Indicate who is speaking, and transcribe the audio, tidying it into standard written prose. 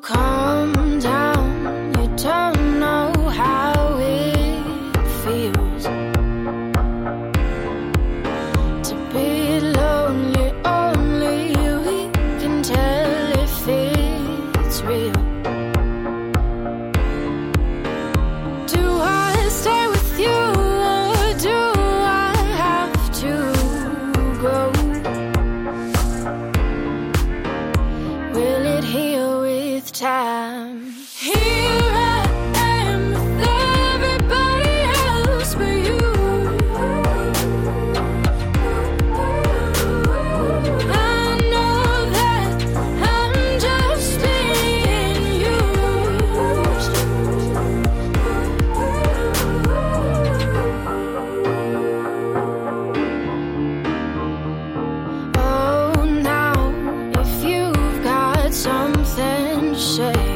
Speaker 1: calm down, you don't know how it feels to be lonely. Only we can tell if it's real. Do I stay with you or do I have to go? Will it heal with time? Here I am with everybody else but you. I know that I'm just being used. Oh, now if you've got something to say,